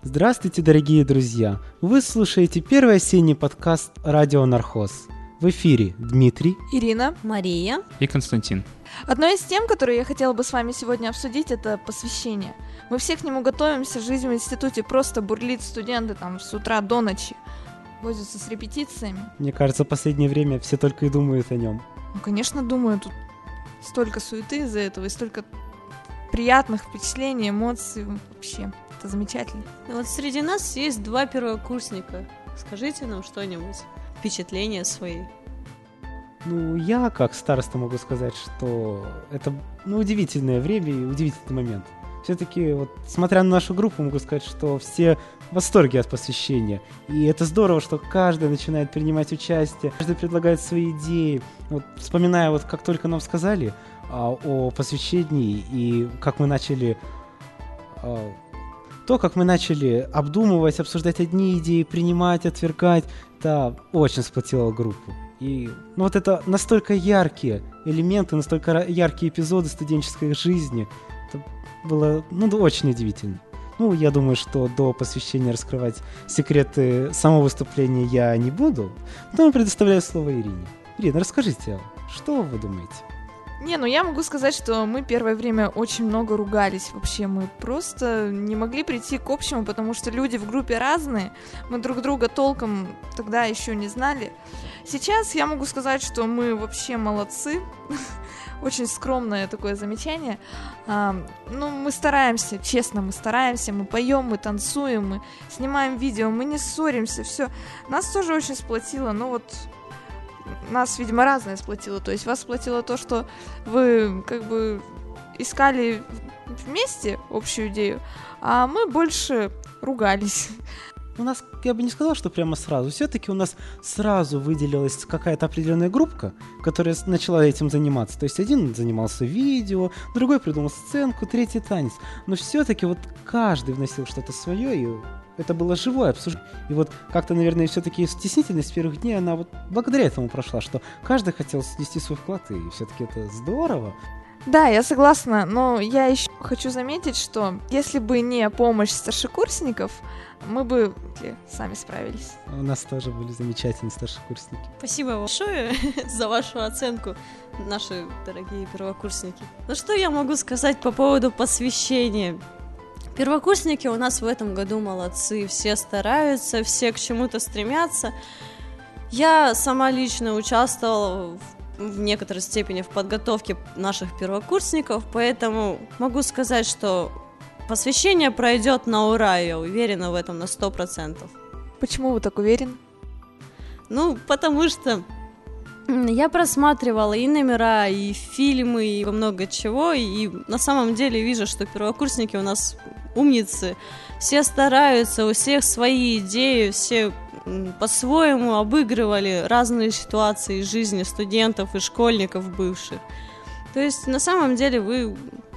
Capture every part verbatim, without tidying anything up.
Здравствуйте, дорогие друзья! Вы слушаете первый осенний подкаст «Радио Нархоз». В эфире Дмитрий, Ирина, Мария и Константин. Одной из тем, которые я хотела бы с вами сегодня обсудить, это посвящение. Мы все к нему готовимся, жизнь в институте просто бурлит, студенты там с утра до ночи возятся с репетициями. Мне кажется, в последнее время все только и думают о нем. Ну, конечно, думаю, тут столько суеты из-за этого и столько приятных впечатлений, эмоций вообще. Это замечательно. Вот среди нас есть два первокурсника. Скажите нам что-нибудь, впечатления свои. Ну, я, как староста, могу сказать, что это ну, удивительное время и удивительный момент. Все-таки, вот, смотря на нашу группу, могу сказать, что все в восторге от посвящения. И это здорово, что каждый начинает принимать участие, каждый предлагает свои идеи. Вот, вспоминая, вот, как только нам сказали а, о посвящении и как мы начали... А, То, как мы начали обдумывать, обсуждать одни идеи, принимать, отвергать, это очень сплотило группу. И ну, вот это настолько яркие элементы, настолько яркие эпизоды студенческой жизни. Это было ну, очень удивительно. Ну, я думаю, что до посвящения раскрывать секреты самого выступления я не буду. Поэтому предоставляю слово Ирине. Ирина, расскажите, что вы думаете? Не, ну я могу сказать, что мы первое время очень много ругались вообще, мы просто не могли прийти к общему, потому что люди в группе разные, мы друг друга толком тогда еще не знали. Сейчас я могу сказать, что мы вообще молодцы, очень скромное такое замечание. А, ну, мы стараемся, честно, мы стараемся, мы поем, мы танцуем, мы снимаем видео, мы не ссоримся, все. Нас тоже очень сплотило, но вот... Нас, видимо, разное сплотило. То есть вас сплотило то, что вы как бы искали вместе общую идею, а мы больше ругались. У нас, я бы не сказал, что прямо сразу. Все-таки у нас сразу выделилась какая-то определенная группа, которая начала этим заниматься. То есть один занимался видео, другой придумал сценку, третий танец. Но все-таки вот каждый вносил что-то свое, и это было живое обсуждение. И вот как-то, наверное, все-таки стеснительность первых дней, она вот благодаря этому прошла, что каждый хотел внести свой вклад, и все-таки это здорово. Да, я согласна, но я еще хочу заметить, что если бы не помощь старшекурсников, мы бы сами справились. У нас тоже были замечательные старшекурсники. Спасибо большое за вашу оценку, наши дорогие первокурсники. Ну что я могу сказать по поводу посвящения? Первокурсники у нас в этом году молодцы, все стараются, все к чему-то стремятся. Я сама лично участвовала в, в некоторой степени в подготовке наших первокурсников, поэтому могу сказать, что посвящение пройдет на ура, я уверена в этом на сто процентов. Почему вы так уверены? Ну, потому что я просматривала и номера, и фильмы, и много чего, и на самом деле вижу, что первокурсники у нас умницы, все стараются, у всех свои идеи, все по-своему обыгрывали разные ситуации из жизни студентов и школьников бывших. То есть на самом деле вы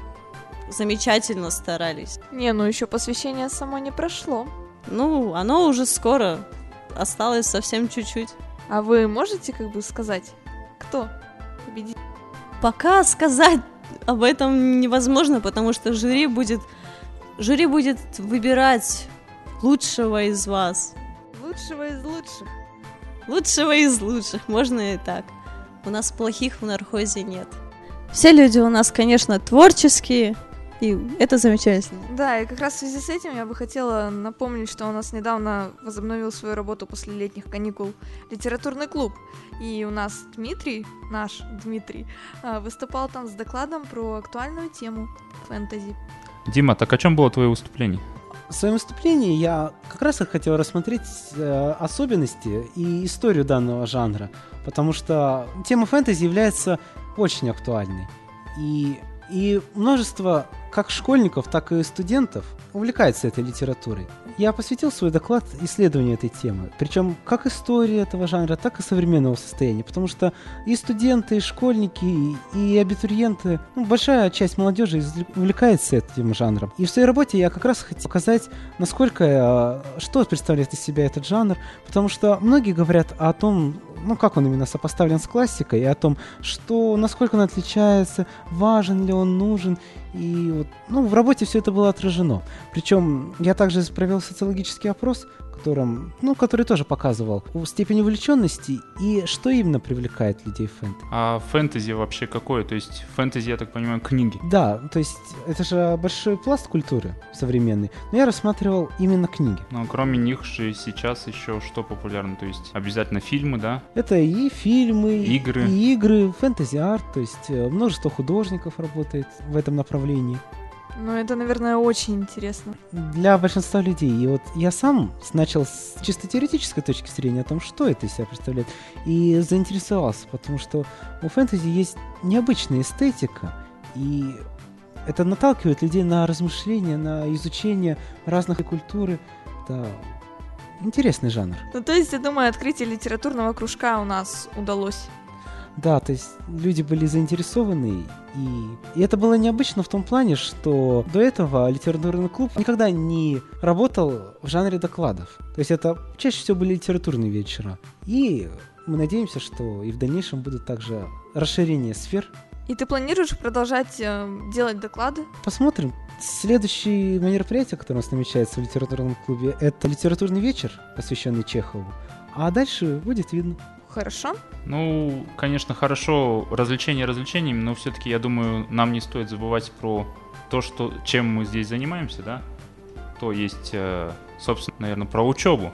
замечательно старались. Не, ну еще посвящение само не прошло. Ну, оно уже скоро, осталось совсем чуть-чуть. А вы можете как бы сказать, кто победит? Пока сказать об этом невозможно, потому что жюри будет, жюри будет выбирать лучшего из вас. Лучшего из лучших. Лучшего из лучших, можно и так. У нас плохих в нархозе нет. Все люди у нас, конечно, творческие, и это замечательно. Да, и как раз в связи с этим я бы хотела напомнить, что у нас недавно возобновил свою работу после летних каникул литературный клуб. И у нас Дмитрий, наш Дмитрий, выступал там с докладом про актуальную тему фэнтези. Дима, так о чем было твое выступление? В своем выступлении я как раз и хотел рассмотреть э, особенности и историю данного жанра, потому что тема фэнтези является очень актуальной. И, и множество как школьников, так и студентов увлекается этой литературой. Я посвятил свой доклад исследованию этой темы, причем как истории этого жанра, так и современного состояния, потому что и студенты, и школьники, и абитуриенты, ну, большая часть молодежи увлекается этим жанром. И в своей работе я как раз хотел показать, насколько, что представляет из себя этот жанр, потому что многие говорят о том, ну, как он именно сопоставлен с классикой, и о том, что, насколько он отличается, важен ли он, нужен. И вот, ну, в работе все это было отражено. Причем я также провел социологический опрос, которым, ну, который тоже показывал степень увлеченности и что именно привлекает людей в фэнтези. А фэнтези вообще какое? То есть фэнтези, я так понимаю, книги? Да, то есть это же большой пласт культуры современной, но я рассматривал именно книги. Но кроме них же сейчас еще что популярно? То есть обязательно фильмы, да? Это и фильмы, Игры. и игры, фэнтези-арт, то есть э, множество художников работает в этом направлении. Ну, это, наверное, очень интересно. Для большинства людей. И вот я сам начал с чисто теоретической точки зрения о том, что это из себя представляет, и заинтересовался, потому что у фэнтези есть необычная эстетика, и это наталкивает людей на размышления, на изучение разных культур. Это интересный жанр. Ну, то есть, я думаю, открытие литературного кружка у нас удалось. Да, то есть люди были заинтересованы, и, и это было необычно в том плане, что до этого литературный клуб никогда не работал в жанре докладов. То есть это чаще всего были литературные вечера. И мы надеемся, что и в дальнейшем будут также расширение сфер. И ты планируешь продолжать э, делать доклады? Посмотрим. Следующее мероприятие, которое у нас намечается в литературном клубе, это литературный вечер, посвященный Чехову. А дальше будет видно. Хорошо. Ну, конечно, хорошо развлечения развлечениями, но все-таки, я думаю, нам не стоит забывать про то, что, чем мы здесь занимаемся, да? То есть, э, собственно, наверное, про учебу.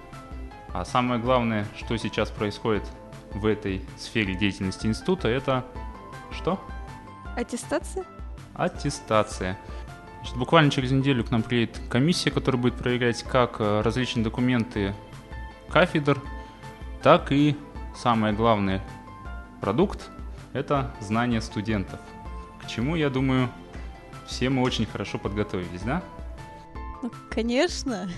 А самое главное, что сейчас происходит в этой сфере деятельности института, это что? Аттестация? Аттестация. Значит, буквально через неделю к нам приедет комиссия, которая будет проверять как э, различные документы кафедр, так и самое главное продукт – это знания студентов. К чему, я думаю, все мы очень хорошо подготовились, да? Ну, конечно.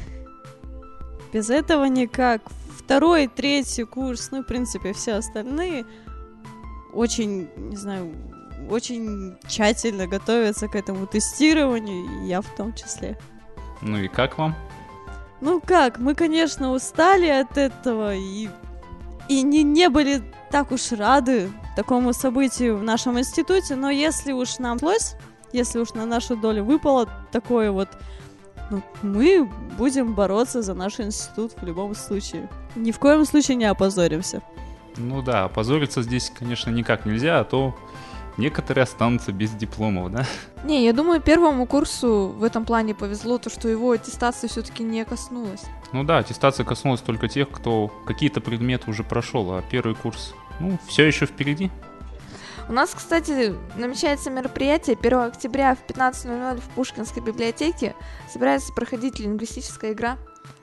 Без этого никак. Второй, третий курс, ну, в принципе, все остальные очень, не знаю, очень тщательно готовятся к этому тестированию, и я в том числе. Ну и как вам? Ну как, мы, конечно, устали от этого и, и не, не были так уж рады такому событию в нашем институте, но если уж нам удалось, если уж на нашу долю выпало такое вот, ну, мы будем бороться за наш институт в любом случае. Ни в коем случае не опозоримся. Ну да, опозориться здесь, конечно, никак нельзя, а то некоторые останутся без дипломов, да? Не, я думаю, первому курсу в этом плане повезло, то, что его аттестация все-таки не коснулась. Ну да, аттестация коснулась только тех, кто какие-то предметы уже прошел, а первый курс, ну, все еще впереди. У нас, кстати, намечается мероприятие первого октября в пятнадцать ноль ноль в Пушкинской библиотеке. Собирается проходить лингвистическая игра.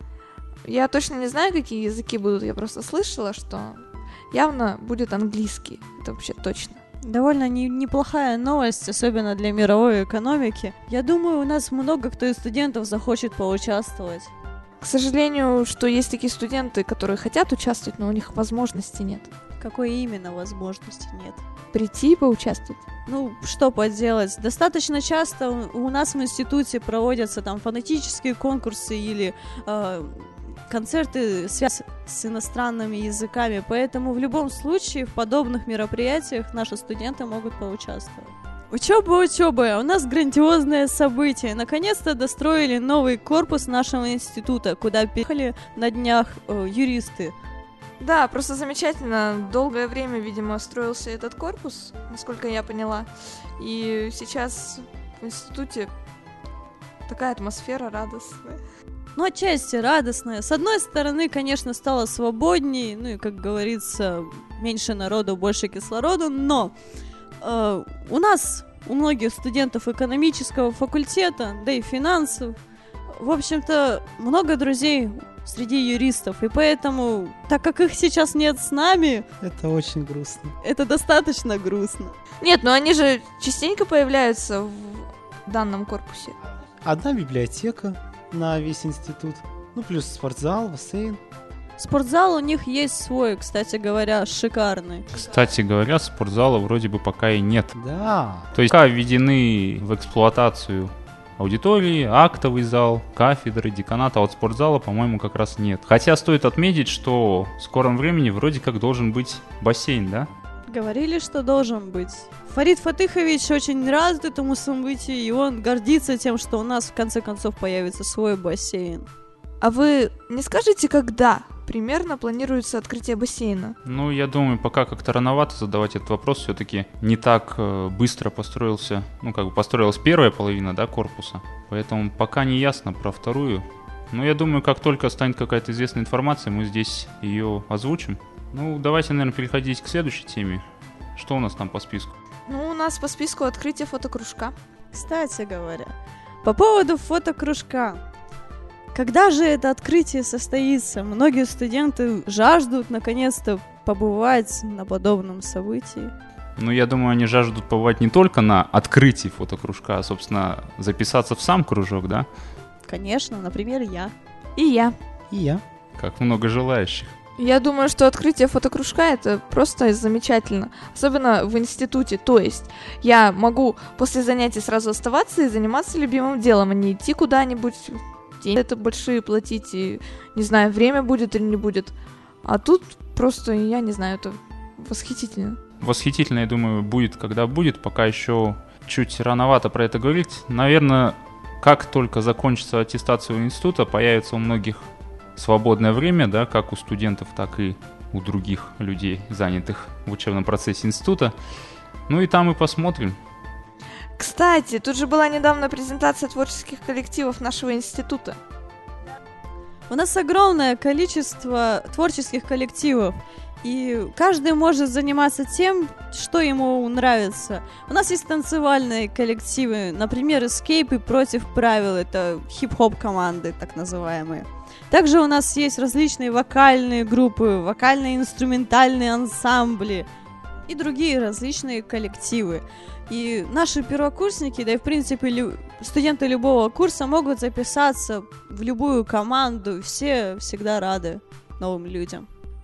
Я точно не знаю, какие языки будут, я просто слышала, что явно будет английский. Это вообще точно. Довольно не, неплохая новость, особенно для мировой экономики. Я думаю, у нас много кто из студентов захочет поучаствовать. К сожалению, что есть такие студенты, которые хотят участвовать, но у них возможности нет. Какой именно возможности нет? Прийти и поучаствовать. Ну, что поделать. Достаточно часто у, у нас в институте проводятся там фонетические конкурсы или э, концерты, связь с иностранными языками, поэтому в любом случае в подобных мероприятиях наши студенты могут поучаствовать. Учеба, учеба, у нас грандиозное событие. Наконец-то достроили новый корпус нашего института, куда приехали на днях э, юристы. Да, просто замечательно. Долгое время, видимо, строился этот корпус, насколько я поняла. И сейчас в институте такая атмосфера радостная. Ну, отчасти радостная. С одной стороны, конечно, стало свободней, ну и, как говорится, меньше народу, больше кислорода, но э, у нас, у многих студентов экономического факультета, да и финансов, в общем-то, много друзей среди юристов, и поэтому, так как их сейчас нет с нами... Это очень грустно. Это достаточно грустно. Нет, ну они же частенько появляются в данном корпусе. Одна библиотека на весь институт, ну плюс спортзал, бассейн. Спортзал у них есть свой, кстати говоря, шикарный. Кстати говоря, спортзала вроде бы пока и нет. Да. То есть пока введены в эксплуатацию аудитории, актовый зал, кафедры, деканат, а вот спортзала, по-моему, как раз нет. Хотя стоит отметить, что в скором времени вроде как должен быть бассейн, да? Говорили, что должен быть. Фарид Фатыхович очень рад этому событию, и он гордится тем, что у нас в конце концов появится свой бассейн. А вы не скажете, когда примерно планируется открытие бассейна? Ну, я думаю, пока как-то рановато задавать этот вопрос. Все-таки не так э, быстро построился, ну, как бы построилась первая половина, да, корпуса. Поэтому пока не ясно про вторую. Но я думаю, как только станет какая-то известная информация, мы здесь ее озвучим. Ну, давайте, наверное, переходить к следующей теме. Что у нас там по списку? Ну, у нас по списку открытие фотокружка. Кстати говоря, по поводу фотокружка. Когда же это открытие состоится? Многие студенты жаждут наконец-то побывать на подобном событии. Ну, я думаю, они жаждут побывать не только на открытии фотокружка, а, собственно, записаться в сам кружок, да? Конечно, например, я. И я. И я. Как много желающих. Я думаю, что открытие фотокружка — это просто замечательно. Особенно в институте. То есть я могу после занятий сразу оставаться и заниматься любимым делом, а не идти куда-нибудь, деньги это большие платить, и не знаю, время будет или не будет. А тут просто, я не знаю, это восхитительно. Восхитительно, я думаю, будет, когда будет. Пока еще чуть рановато про это говорить. Наверное, как только закончится аттестация института, появится у многих свободное время, да, как у студентов, так и у других людей, занятых в учебном процессе института. Ну и там и посмотрим. Кстати, тут же была недавно презентация творческих коллективов нашего института. У нас огромное количество творческих коллективов, и каждый может заниматься тем, что ему нравится. У нас есть танцевальные коллективы, например, эскейпы против правил, это хип-хоп команды, так называемые. Также у нас есть различные вокальные группы, вокальные инструментальные ансамбли и другие различные коллективы. И наши первокурсники, да и в принципе лю- студенты любого курса могут записаться в любую команду, все всегда рады новым людям.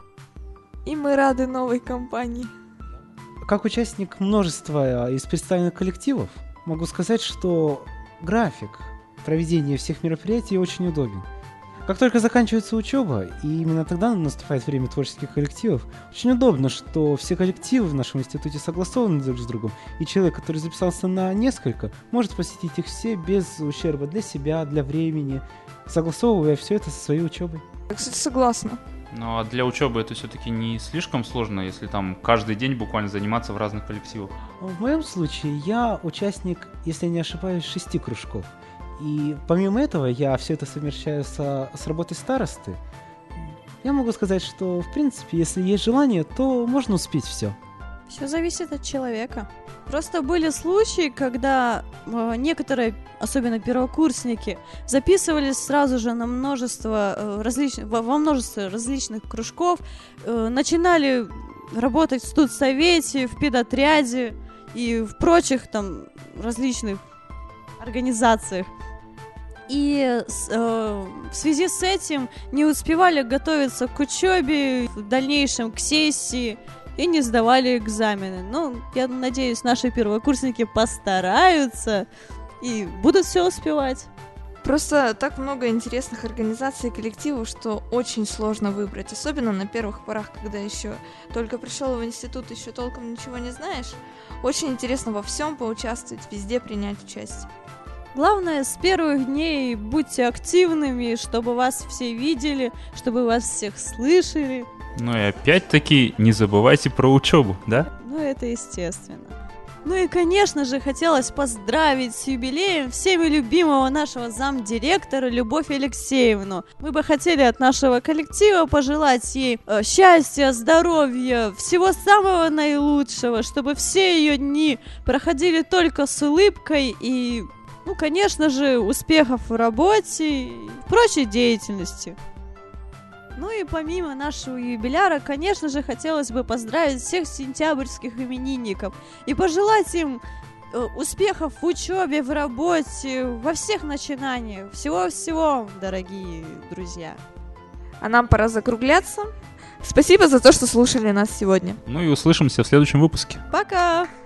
И мы рады новой компании. Как участник множества из представленных коллективов, могу сказать, что график проведения всех мероприятий очень удобен. Как только заканчивается учеба, и именно тогда наступает время творческих коллективов, очень удобно, что все коллективы в нашем институте согласованы друг с другом, и человек, который записался на несколько, может посетить их все без ущерба для себя, для времени, согласовывая все это со своей учебой. Я, кстати, согласна. Ну а для учебы это все-таки не слишком сложно, если там каждый день буквально заниматься в разных коллективах? В моем случае я участник, если не ошибаюсь, шести кружков. И помимо этого я все это совмещаю со, с работой старосты. Я могу сказать, что, в принципе, если есть желание, то можно успеть все. Все зависит от человека. Просто были случаи, когда э, некоторые, особенно первокурсники, записывались сразу же на множество э, различных, во, во множество различных кружков, э, начинали работать в студсовете, в педотряде и в прочих там различных организациях. И э, в связи с этим не успевали готовиться к учебе, в дальнейшем к сессии и не сдавали экзамены. Ну, я надеюсь, наши первокурсники постараются и будут все успевать. Просто так много интересных организаций и коллективов, что очень сложно выбрать. Особенно на первых порах, когда еще только пришел в институт, еще толком ничего не знаешь. Очень интересно во всем поучаствовать, везде принять участие. Главное, с первых дней будьте активными, чтобы вас все видели, чтобы вас всех слышали. Ну и опять-таки не забывайте про учебу, да? Ну, это естественно. Ну и, конечно же, хотелось поздравить с юбилеем всеми любимого нашего замдиректора Любовь Алексеевну. Мы бы хотели от нашего коллектива пожелать ей э, счастья, здоровья, всего самого наилучшего, чтобы все ее дни проходили только с улыбкой и, ну, конечно же, успехов в работе и прочей деятельности. Ну и помимо нашего юбиляра, конечно же, хотелось бы поздравить всех сентябрьских именинников и пожелать им э, успехов в учебе, в работе, во всех начинаниях. Всего-всего, дорогие друзья. А нам пора закругляться. Спасибо за то, что слушали нас сегодня. Ну и услышимся в следующем выпуске. Пока!